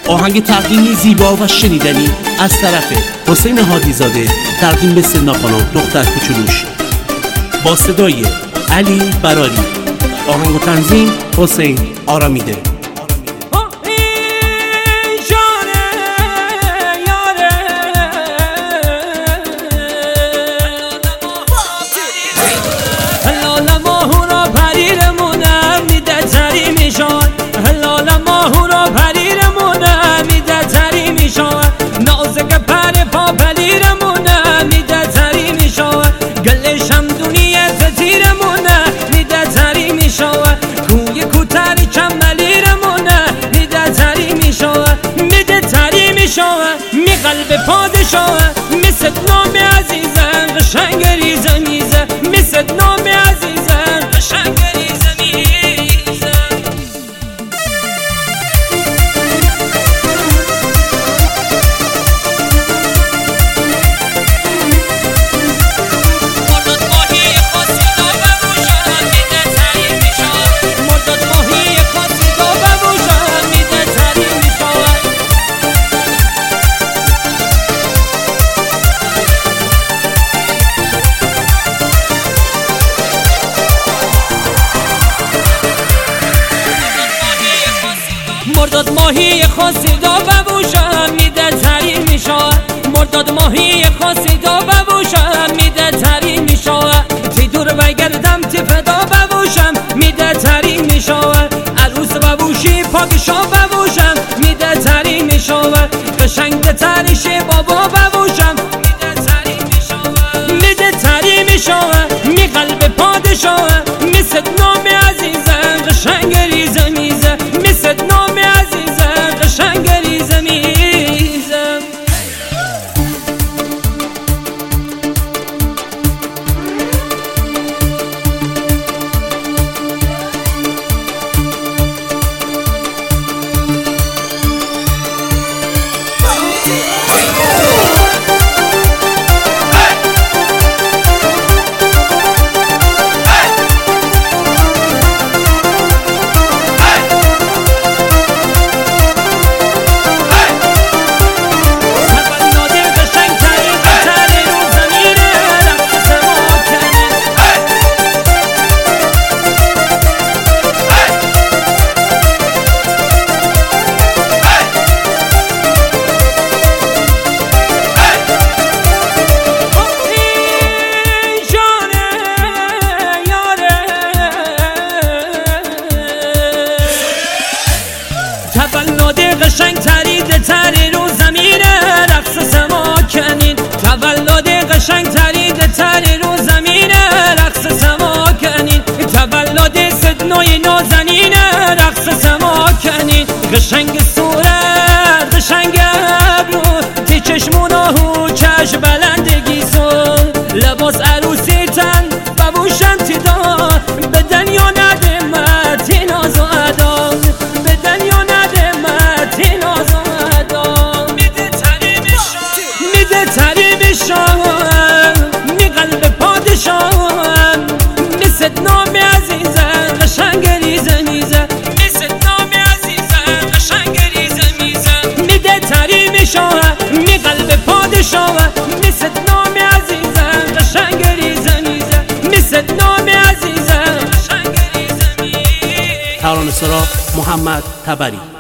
آهنگ تقدیمی زیبا و شنیدنی از طرف حسین هادیزاده تقدیم به سنا خانم دختر کوچولوش با صدای علی براری. آهنگ و تنظیم حسین آرامیده. می قلب پادشاه مثل نام عزیزم قشنگ ریزه میزه مثل نام عزیزم قشنگ ریزه میزه. مرداد ماهی خاصی دا ببوشم میده تری میشم. مرداد ماهی خاصی دا ببوشم میده تری میشم. مرداد ماهی خاصی دا ببوشم میده تری میشه. مرداد ماهی خاصی دا ببوشم میده تری میشه. تی دور بگردم تی فدا ببوشم میده تری میشه. عروس ببوشی پاکشا ببوشم میده تری میشه. قشنگ تریشه بابا ببوشم میده تری میشه. میده تری میشه می قلب پادشاه مثل نام عزیزم قشنگ ریزه میزه مثل نام عزیزم قشنگ ریزه میزه. تولد قشنگ ترید تری رو زمین رقص سما کنین. تولد قشنگ ترید تری رو زمین رقص سما کنین. تولد صدنوی نازنین رقص سما کنین. قشنگ صورت قشنگ ابرو تی چشمونا و چش بلندگی سون. لباس عروسی تن ببوشن تی دا بدن یا ندمت تی ناز و ادا بدن یا می قلب پادشاه مثل نام عزیزم قشنگ ریزه میزه مثل نام عزیزم قشنگ ریزه میزه. میده تری میشه می قلب پادشاه مثل نام عزیزم قشنگ ریزه میزه مثل نام عزیزم قشنگ ریزه میزه. ترانه‌سرا محمد تبری.